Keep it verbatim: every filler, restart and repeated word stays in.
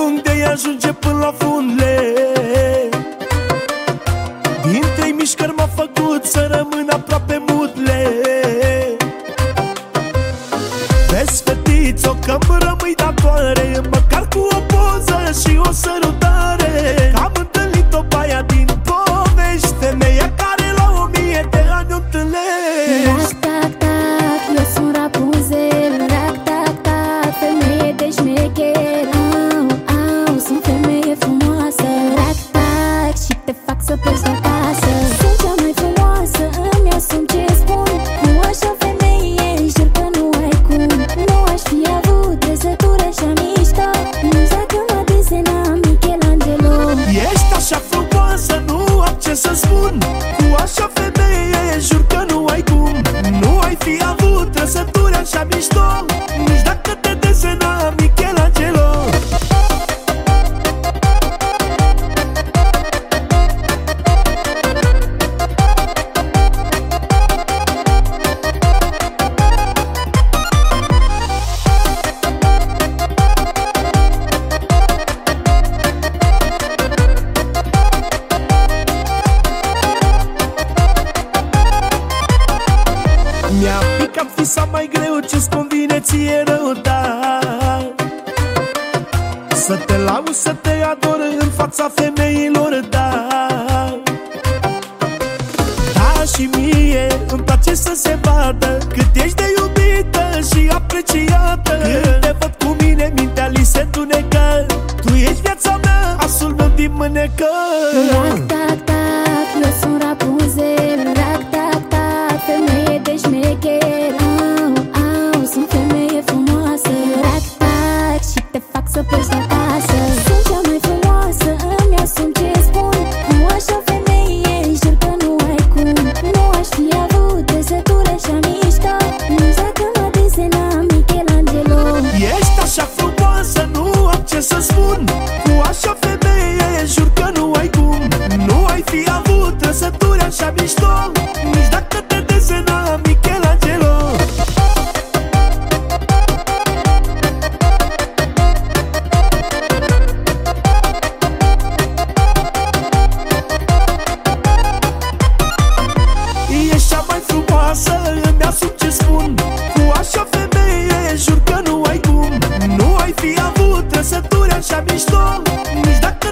unde ajunge până la funle. Din trei mișcări m-a făcut să rămân aproape mutle. Vezi, fetițo, că-mi rămâi datoare, măcar cu o poză și o sărutare. Că am întâlnit-o pe aia din povești, femeia care la o mie de ani o întâlnești. Tac, tac, tac, eu sunt Rapunzel. Tac, tac, tac, femeie de șmecher. Au, au, sunt femeie frumoasă. Tac, tac, și te fac să pleci de acasă. Sunt cea mai frumoasă, îmi asum ce spun. Cu așa femeie, jur că nu ai cum. Nu aș fi avut trăsături așa mișto, nici dacă mă desena Michelangelo. Ești așa frumoasă, nu am ce să spun. Cu așa femeie, jur că nu ai cum. Nu ai fi avut trăsături așa mișto, nici dacă te desena Michelangelo. Mi-a picat fisa mai greu, ce-ți convine ție rău, da. Să te laud, să te ador în fața femeilor, da. Da, și mie îmi place să se vadă cât ești de iubită și apreciată. Când te văd cu mine, mintea li se tunecă. Tu ești viața mea, asul meu din mânecă. Tac, tac, tac, eu sunt Rapunzel. Tac, tac, tac, femeie de șmecher. Au, au, sunt femeie frumoasă. Tac, tac, și te fac să pleci de acasă. Sunt cea mai frumoasă, îmi asum ce spun. Cu așa femeie, jur că nu ai cum. Nu aș fi avut trăsături așa mișto, nici dacă mă desena Michelangelo. Ești așa frumoasă, nu am ce să spun. Cu așa femeie, jur că nu ai cum. Nu ai fi avut trăsături așa mișto, nici dacă te desena Michelangelo. Ești cea mai frumoasă, îmi asum ce spun. Cu așa femeie, jur că nu ai cum. Nu ai fi avut trăsături așa mișto, nici dacă